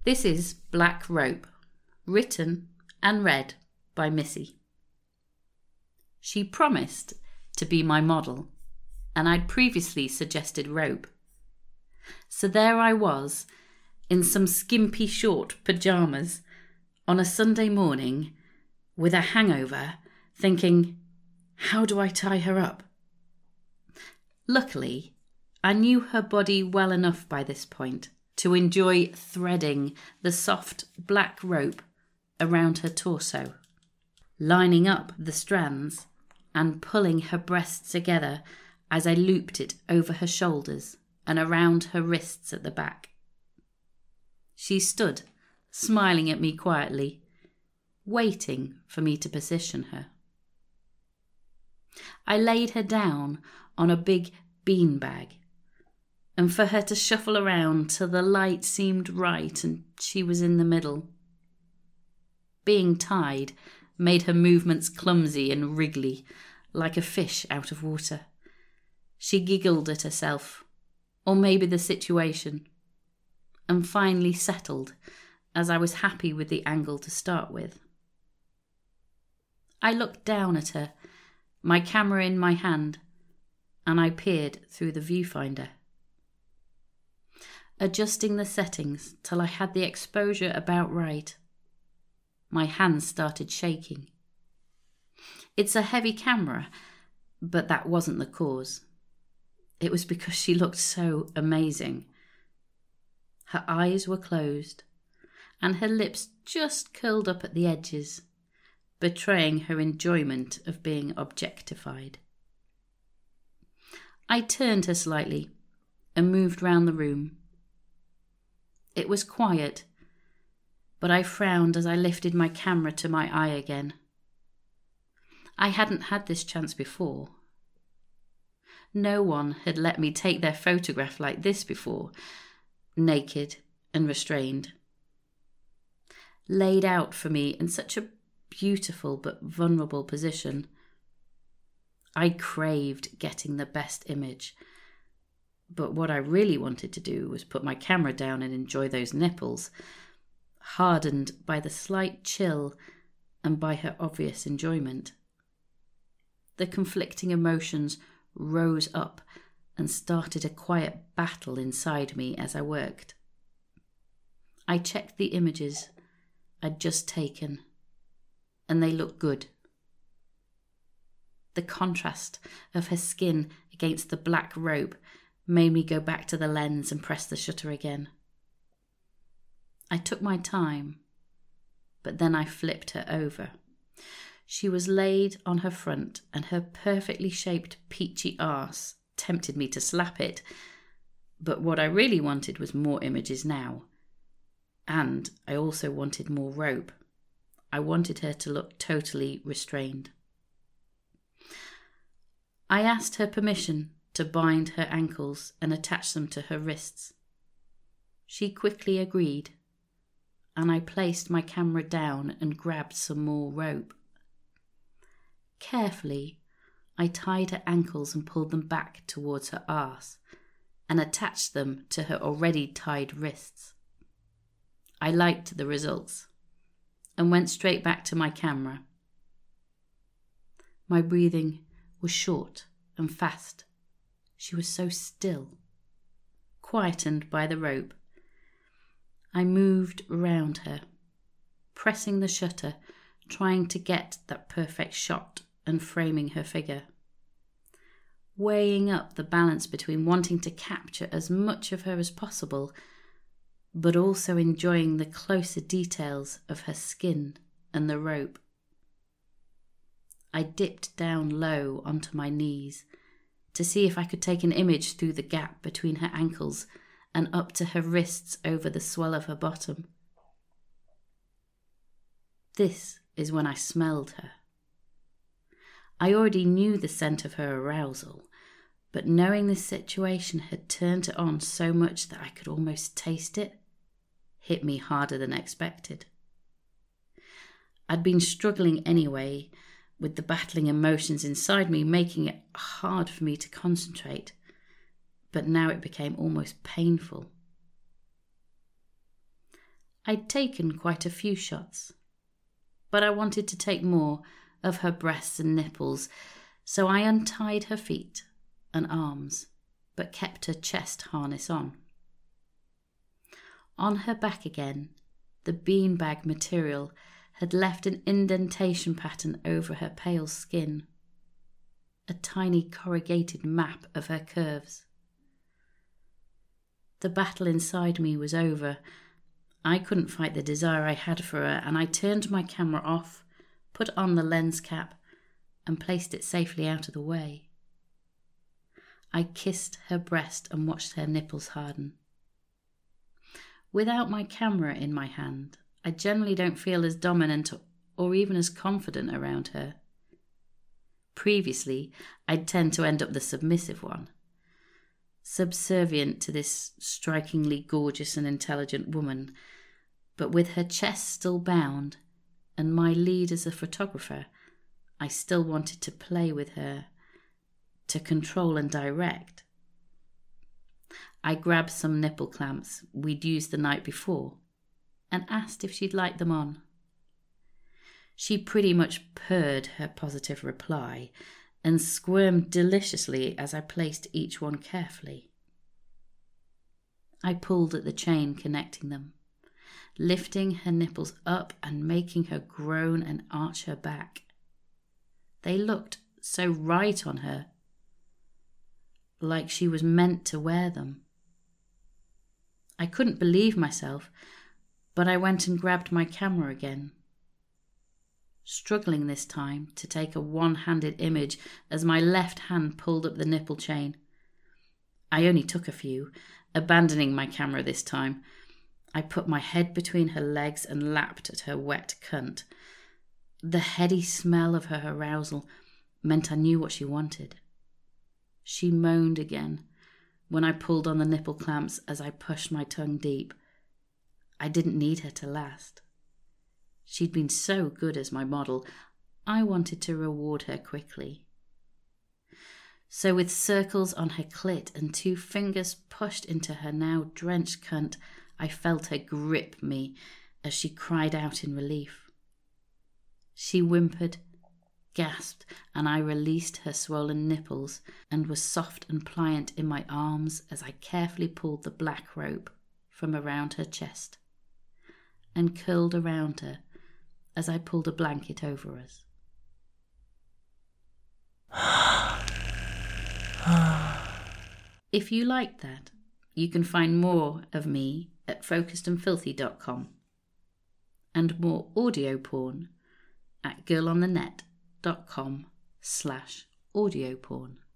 This is Black Rope, written and read by Missy. She promised to be my model, and I'd previously suggested rope. So there I was, in some skimpy short pyjamas, on a Sunday morning, with a hangover, thinking, how do I tie her up? Luckily, I knew her body well enough by this point to enjoy threading the soft black rope around her torso, lining up the strands and pulling her breasts together as I looped it over her shoulders and around her wrists at the back. She stood, smiling at me quietly, waiting for me to position her. I laid her down on a big beanbag, and for her to shuffle around till the light seemed right and she was in the middle. Being tied made her movements clumsy and wriggly, like a fish out of water. She giggled at herself, or maybe the situation, and finally settled as I was happy with the angle to start with. I looked down at her, my camera in my hand, and I peered through the viewfinder. Adjusting the settings till I had the exposure about right, my hands started shaking. It's a heavy camera, but that wasn't the cause. It was because she looked so amazing. Her eyes were closed, and her lips just curled up at the edges, betraying her enjoyment of being objectified. I turned her slightly and moved round the room. It was quiet, but I frowned as I lifted my camera to my eye again. I hadn't had this chance before. No one had let me take their photograph like this before, naked and restrained. Laid out for me in such a beautiful but vulnerable position. I craved getting the best image, but what I really wanted to do was put my camera down and enjoy those nipples, hardened by the slight chill and by her obvious enjoyment. The conflicting emotions rose up and started a quiet battle inside me as I worked. I checked the images I'd just taken, and they looked good. The contrast of her skin against the black rope made me go back to the lens and press the shutter again. I took my time, but then I flipped her over. She was laid on her front, and her perfectly shaped peachy arse tempted me to slap it, but what I really wanted was more images now, and I also wanted more rope. I wanted her to look totally restrained. I asked her permission to bind her ankles and attach them to her wrists. She quickly agreed, and I placed my camera down and grabbed some more rope. Carefully, I tied her ankles and pulled them back towards her arse and attached them to her already tied wrists. I liked the results and went straight back to my camera. My breathing was short and fast. She was so still, quietened by the rope. I moved around her, pressing the shutter, trying to get that perfect shot and framing her figure. Weighing up the balance between wanting to capture as much of her as possible, but also enjoying the closer details of her skin and the rope. I dipped down low onto my knees to see if I could take an image through the gap between her ankles and up to her wrists over the swell of her bottom. This is when I smelled her. I already knew the scent of her arousal, but knowing this situation had turned it on so much that I could almost taste it, hit me harder than expected. I'd been struggling anyway, with the battling emotions inside me making it hard for me to concentrate, but now it became almost painful. I'd taken quite a few shots, but I wanted to take more of her breasts and nipples, so I untied her feet and arms, but kept her chest harness on. On her back again, the beanbag material had left an indentation pattern over her pale skin, a tiny corrugated map of her curves. The battle inside me was over. I couldn't fight the desire I had for her, and I turned my camera off, put on the lens cap, and placed it safely out of the way. I kissed her breast and watched her nipples harden. Without my camera in my hand, I generally don't feel as dominant or even as confident around her. Previously, I'd tend to end up the submissive one, subservient to this strikingly gorgeous and intelligent woman, but with her chest still bound and my lead as a photographer, I still wanted to play with her, to control and direct. I grabbed some nipple clamps we'd used the night before and asked if she'd like them on. She pretty much purred her positive reply and squirmed deliciously as I placed each one carefully. I pulled at the chain connecting them, lifting her nipples up and making her groan and arch her back. They looked so right on her, like she was meant to wear them. I couldn't believe myself, but I went and grabbed my camera again, struggling this time to take a one-handed image as my left hand pulled up the nipple chain. I only took a few, abandoning my camera this time. I put my head between her legs and lapped at her wet cunt. The heady smell of her arousal meant I knew what she wanted. She moaned again when I pulled on the nipple clamps as I pushed my tongue deep. I didn't need her to last. She'd been so good as my model, I wanted to reward her quickly. So with circles on her clit and 2 fingers pushed into her now drenched cunt, I felt her grip me as she cried out in relief. She whimpered, gasped, and I released her swollen nipples and was soft and pliant in my arms as I carefully pulled the black rope from around her chest and curled around her as I pulled a blanket over us. If you liked that, you can find more of me at focusedandfilthy.com and more audio porn at girlonthenet.com/audio porn.